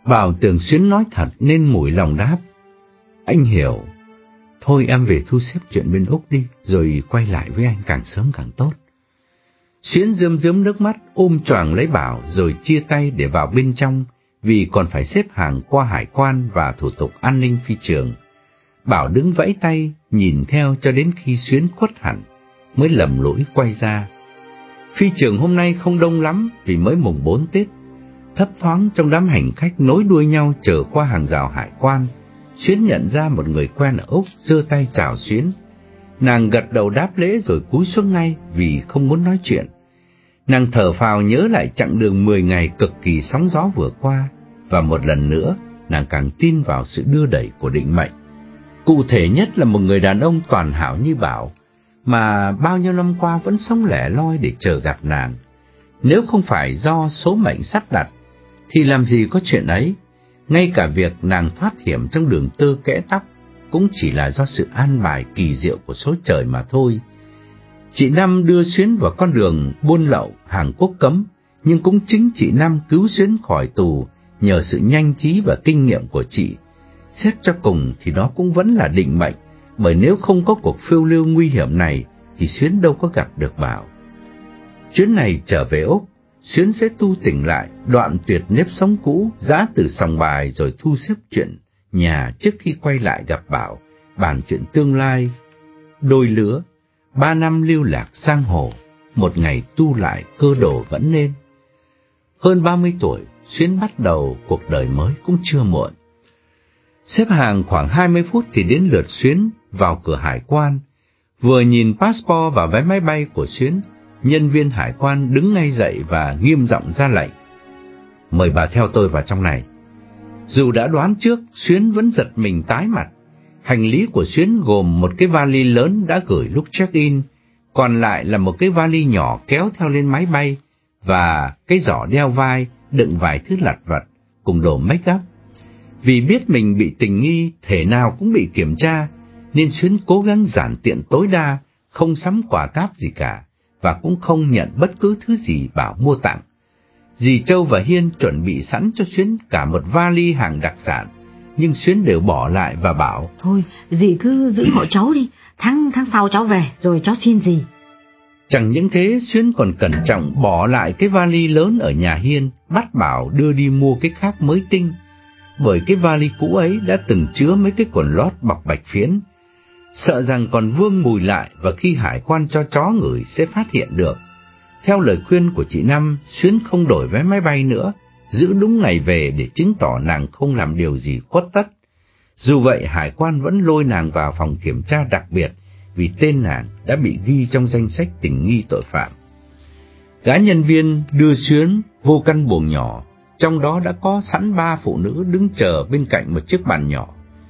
Bảo tưởng Xuyến nói thật nên mủi lòng đáp: Anh hiểu. Thôi em về thu xếp chuyện bên Úc đi, rồi quay lại với anh càng sớm càng tốt. Xuyến rơm rớm nước mắt ôm choàng lấy Bảo rồi chia tay để vào bên trong, vì còn phải xếp hàng qua hải quan và thủ tục an ninh phi trường. Bảo đứng vẫy tay nhìn theo cho đến khi Xuyến khuất hẳn, mới lầm lũi quay ra. Phi trường hôm nay không đông lắm vì mới mùng 4 Tết. Thấp thoáng trong đám hành khách nối đuôi nhau chờ qua hàng rào hải quan, Xuyến nhận ra một người quen ở Úc giơ tay chào Xuyến. Nàng gật đầu đáp lễ rồi cúi xuống ngay vì không muốn nói chuyện. Nàng thở phào nhớ lại chặng đường 10 ngày cực kỳ sóng gió vừa qua, và một lần nữa nàng càng tin vào sự đưa đẩy của định mệnh. Cụ thể nhất là một người đàn ông toàn hảo như Bảo, mà bao nhiêu năm qua vẫn sống lẻ loi để chờ gặp nàng. Nếu không phải do số mệnh sắp đặt, thì làm gì có chuyện ấy. Ngay cả việc nàng thoát hiểm trong đường tơ kẽ tóc cũng chỉ là do sự an bài kỳ diệu của số trời mà thôi. Chị Năm đưa Xuyến vào con đường buôn lậu hàng quốc cấm, nhưng cũng chính chị Năm cứu Xuyến khỏi tù nhờ sự nhanh trí và kinh nghiệm của chị. Xét cho cùng thì đó cũng vẫn là định mệnh, bởi nếu không có cuộc phiêu lưu nguy hiểm này thì Xuyến đâu có gặp được Bảo. Chuyến này trở về Úc, Xuyến sẽ tu tỉnh lại, đoạn tuyệt nếp sống cũ, giã từ sòng bài rồi thu xếp chuyện nhà trước khi quay lại gặp Bảo, bàn chuyện tương lai. Đôi lứa, 3 năm lưu lạc giang hồ, một ngày tu lại cơ đồ vẫn nên. Hơn 30 tuổi, Xuyến bắt đầu cuộc đời mới cũng chưa muộn. Xếp hàng khoảng 20 phút thì đến lượt Xuyến vào cửa hải quan. Vừa nhìn passport và vé máy bay của Xuyến, nhân viên hải quan đứng ngay dậy và nghiêm giọng ra lệnh: Mời bà theo tôi vào trong này. Dù đã đoán trước, Xuyến vẫn giật mình tái mặt. Hành lý của Xuyến gồm một cái vali lớn đã gửi lúc check-in, còn lại là một cái vali nhỏ kéo theo lên máy bay, và cái giỏ đeo vai đựng vài thứ lặt vặt cùng đồ make up. Vì biết mình bị tình nghi, thể nào cũng bị kiểm tra, nên Xuyến cố gắng giản tiện tối đa, không sắm quà cáp gì cả, và cũng không nhận bất cứ thứ gì Bảo mua tặng. Dì Châu và Hiên chuẩn bị sẵn cho Xuyến cả một vali hàng đặc sản, nhưng Xuyến đều bỏ lại và bảo: Thôi, dì cứ giữ hộ cháu đi, tháng sau cháu về rồi cháu xin dì. Chẳng những thế, Xuyến còn cẩn trọng bỏ lại cái vali lớn ở nhà Hiên, bắt Bảo đưa đi mua cái khác mới tinh, bởi cái vali cũ ấy đã từng chứa mấy cái quần lót bọc bạch phiến, sợ rằng còn vương mùi lại và khi hải quan cho chó ngửi sẽ phát hiện được. Theo lời khuyên của chị Năm, Xuyến không đổi vé máy bay nữa, giữ đúng ngày về để chứng tỏ nàng không làm điều gì khuất tất. Dù vậy, hải quan vẫn lôi nàng vào phòng kiểm tra đặc biệt vì tên nàng đã bị ghi trong danh sách tình nghi tội phạm. Gã nhân viên đưa Xuyến vô căn buồng nhỏ, trong đó đã có sẵn 3 phụ nữ đứng chờ bên cạnh một chiếc bàn nhỏ.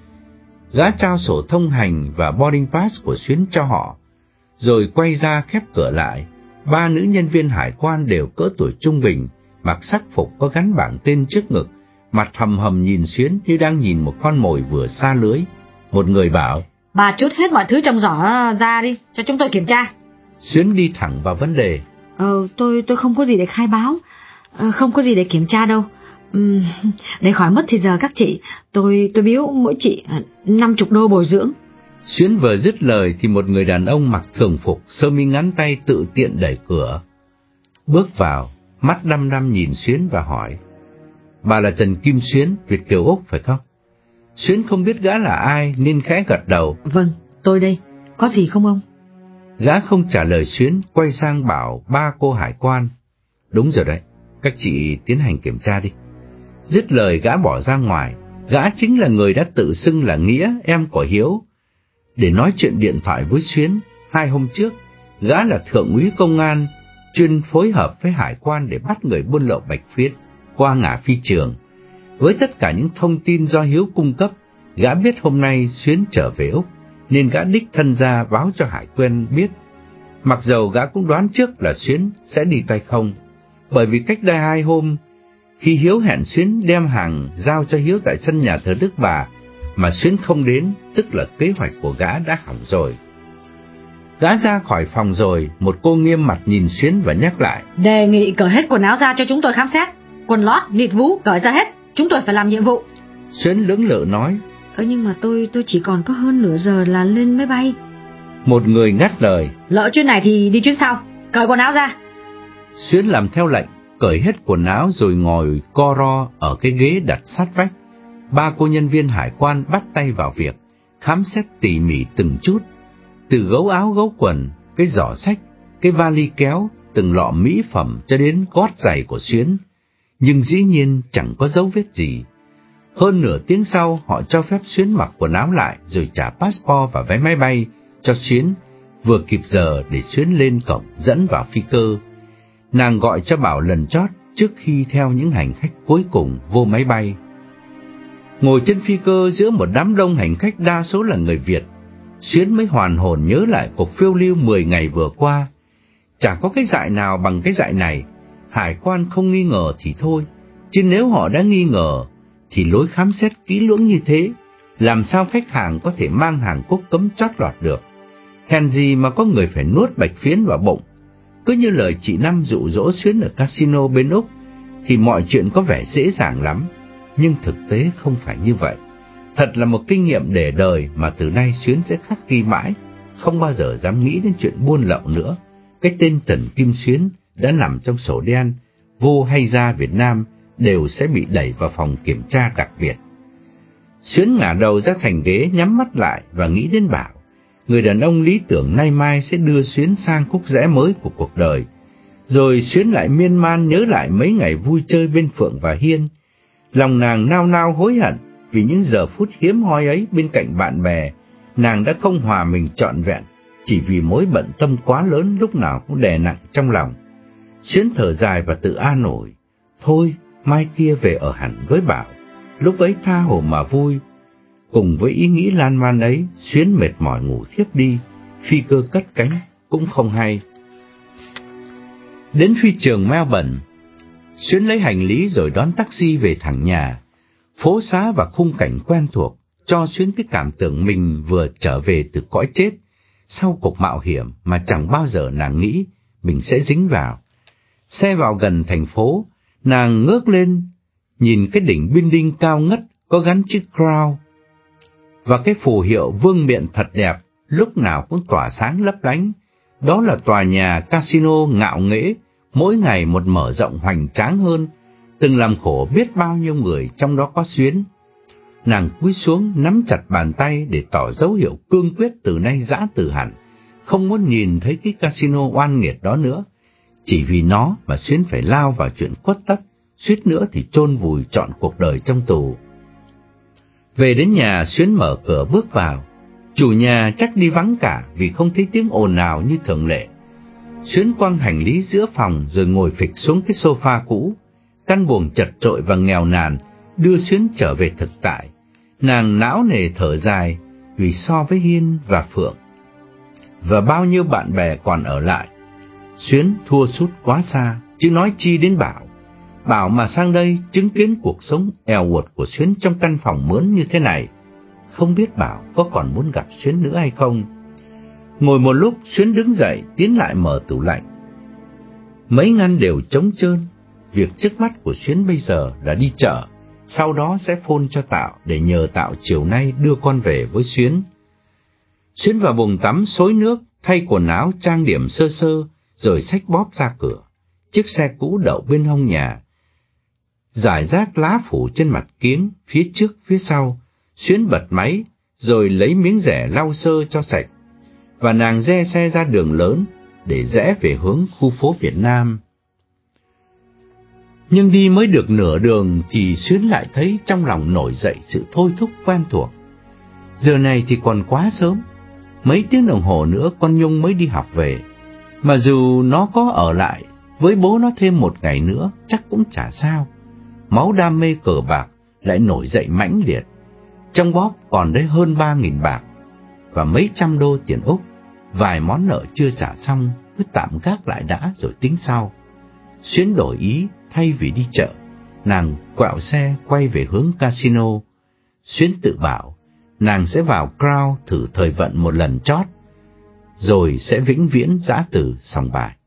Gã trao sổ thông hành và boarding pass của Xuyến cho họ, rồi quay ra khép cửa lại. 3 nữ nhân viên hải quan đều cỡ tuổi trung bình, mặc sắc phục có gắn bảng tên trước ngực, mặt hầm hầm nhìn Xuyến như đang nhìn một con mồi vừa sa lưới. Một người bảo: Bà trút hết mọi thứ trong giỏ ra đi, cho chúng tôi kiểm tra. Xuyến đi thẳng vào vấn đề: Tôi không có gì để khai báo, không có gì để kiểm tra đâu. Để khỏi mất thì giờ các chị, tôi biếu mỗi chị 50 đô bồi dưỡng. Xuyến vừa dứt lời thì một người đàn ông mặc thường phục, sơ mi ngắn tay tự tiện đẩy cửa bước vào, mắt đăm đăm nhìn Xuyến và hỏi: Bà là Trần Kim Xuyến, Việt kiều Úc phải không? Xuyến không biết gã là ai nên khẽ gật đầu: Vâng, tôi đây, có gì không ông? Gã không trả lời Xuyến, quay sang bảo 3 cô hải quan: Đúng rồi đấy, các chị tiến hành kiểm tra đi. Dứt lời gã bỏ ra ngoài. Gã chính là người đã tự xưng là Nghĩa, em của Hiếu, để nói chuyện điện thoại với Xuyến 2 hôm trước. Gã là thượng úy công an, chuyên phối hợp với hải quan để bắt người buôn lậu bạch phiến qua ngã phi trường. Với tất cả những thông tin do Hiếu cung cấp, gã biết hôm nay Xuyến trở về Úc, nên gã đích thân ra báo cho hải quan biết. Mặc dầu gã cũng đoán trước là Xuyến sẽ đi tay không, bởi vì cách đây 2 hôm, khi Hiếu hẹn Xuyến đem hàng giao cho Hiếu tại sân nhà thờ Đức Bà, mà Xuyến không đến, tức là kế hoạch của gã đã hỏng rồi. Gã ra khỏi phòng rồi, một cô nghiêm mặt nhìn Xuyến và nhắc lại: Đề nghị cởi hết quần áo ra cho chúng tôi khám xét. Quần lót, nịt vú, cởi ra hết. chúng tôi phải làm nhiệm vụ. Xuyến lưỡng lự nói. Nhưng mà tôi chỉ còn có hơn nửa giờ là lên máy bay. Một người ngắt lời. Lỡ chuyến này thì đi chuyến sau, cởi quần áo ra. Xuyến làm theo lệnh, cởi hết quần áo rồi ngồi co ro ở cái ghế đặt sát vách. Ba cô nhân viên hải quan bắt tay vào việc, khám xét tỉ mỉ từng chút, từ gấu áo gấu quần, cái giỏ xách, cái vali kéo, từng lọ mỹ phẩm cho đến gót giày của Xuyến. Nhưng dĩ nhiên chẳng có dấu vết gì. Hơn nửa tiếng sau, họ cho phép Xuyến mặc quần áo lại rồi trả passport và vé máy bay cho Xuyến, vừa kịp giờ để Xuyến lên cổng dẫn vào phi cơ. Nàng gọi cho Bảo lần chót trước khi theo những hành khách cuối cùng vô máy bay. Ngồi trên phi cơ giữa một đám đông hành khách đa số là người Việt, Xuyến mới hoàn hồn nhớ lại cuộc phiêu lưu 10 ngày vừa qua. Chẳng có cái dại nào bằng cái dại này. Hải quan không nghi ngờ thì thôi, chứ nếu họ đã nghi ngờ thì lối khám xét kỹ lưỡng như thế, làm sao khách hàng có thể mang hàng quốc cấm chót lọt được. Hèn gì mà có người phải nuốt bạch phiến vào bụng. Cứ như lời chị Năm dụ dỗ Xuyến ở casino bên Úc thì mọi chuyện có vẻ dễ dàng lắm, nhưng thực tế không phải như vậy. Thật là một kinh nghiệm để đời mà từ nay Xuyến sẽ khắc ghi mãi, không bao giờ dám nghĩ đến chuyện buôn lậu nữa. Cái tên Trần Kim Xuyến đã nằm trong sổ đen, vô hay ra Việt Nam đều sẽ bị đẩy vào phòng kiểm tra đặc biệt. Xuyến ngả đầu ra thành ghế, nhắm mắt lại và nghĩ đến Bảo, người đàn ông lý tưởng nay mai sẽ đưa Xuyến sang khúc rẽ mới của cuộc đời. Rồi Xuyến lại miên man nhớ lại mấy ngày vui chơi bên Phượng và Hiên. Lòng nàng nao nao hối hận vì những giờ phút hiếm hoi ấy bên cạnh bạn bè, nàng đã không hòa mình trọn vẹn, chỉ vì mối bận tâm quá lớn lúc nào cũng đè nặng trong lòng. Xuyến thở dài và tự an ủi, thôi mai kia về ở hẳn với Bảo, lúc ấy tha hồ mà vui. Cùng với ý nghĩ lan man ấy, Xuyến mệt mỏi ngủ thiếp đi, phi cơ cất cánh cũng không hay. Đến phi trường Melbourne, Xuyến lấy hành lý rồi đón taxi về thẳng nhà. Phố xá và khung cảnh quen thuộc cho Xuyến cái cảm tưởng mình vừa trở về từ cõi chết, sau cuộc mạo hiểm mà chẳng bao giờ nàng nghĩ mình sẽ dính vào. Xe vào gần thành phố, nàng ngước lên, nhìn cái đỉnh building cao ngất có gắn chữ Crown và cái phù hiệu vương miện thật đẹp, lúc nào cũng tỏa sáng lấp lánh. Đó là tòa nhà casino ngạo nghễ, mỗi ngày một mở rộng hoành tráng hơn, từng làm khổ biết bao nhiêu người, trong đó có Xuyến. Nàng cúi xuống nắm chặt bàn tay để tỏ dấu hiệu cương quyết từ nay giã từ hẳn, không muốn nhìn thấy cái casino oan nghiệt đó nữa. Chỉ vì nó mà Xuyến phải lao vào chuyện khuất tất, suýt nữa thì chôn vùi trọn cuộc đời trong tù. Về đến nhà, Xuyến mở cửa bước vào. Chủ nhà chắc đi vắng cả vì không thấy tiếng ồn nào như thường lệ. Xuyến quăng hành lý giữa phòng rồi ngồi phịch xuống cái sofa cũ. Căn buồng chật chội và nghèo nàn đưa Xuyến trở về thực tại. Nàng não nề thở dài vì so với Hiên và Phượng và bao nhiêu bạn bè còn ở lại, Xuyến thua sút quá xa, chứ nói chi đến Bảo. Bảo mà sang đây chứng kiến cuộc sống èo uột của Xuyến trong căn phòng mướn như thế này, không biết Bảo có còn muốn gặp Xuyến nữa hay không. Ngồi một lúc, Xuyến đứng dậy tiến lại mở tủ lạnh. Mấy ngăn đều trống trơn. Việc trước mắt của Xuyến bây giờ là đi chợ, sau đó sẽ phone cho Tạo để nhờ Tạo chiều nay đưa con về với Xuyến. Xuyến vào bồn tắm xối nước, thay quần áo trang điểm sơ sơ, rồi xách bóp ra cửa. Chiếc xe cũ đậu bên hông nhà, rải rác lá phủ trên mặt kiếng, phía trước phía sau. Xuyến bật máy, rồi lấy miếng rẻ lau sơ cho sạch, và nàng re xe ra đường lớn để rẽ về hướng khu phố Việt Nam. Nhưng đi mới được nửa đường thì Xuyến lại thấy trong lòng nổi dậy sự thôi thúc quen thuộc. Giờ này thì còn quá sớm, mấy tiếng đồng hồ nữa con Nhung mới đi học về, mà dù nó có ở lại với bố nó thêm một ngày nữa chắc cũng chả sao. Máu đam mê cờ bạc lại nổi dậy mãnh liệt. Trong bóp còn đấy hơn 3.000 bạc và mấy trăm đô tiền Úc. Vài món nợ chưa trả xong, cứ tạm gác lại đã rồi tính sau. Xuyến đổi ý, thay vì đi chợ, nàng quẹo xe quay về hướng casino. Xuyến tự bảo nàng sẽ vào Crown thử thời vận một lần chót, rồi sẽ vĩnh viễn giã từ sòng bài.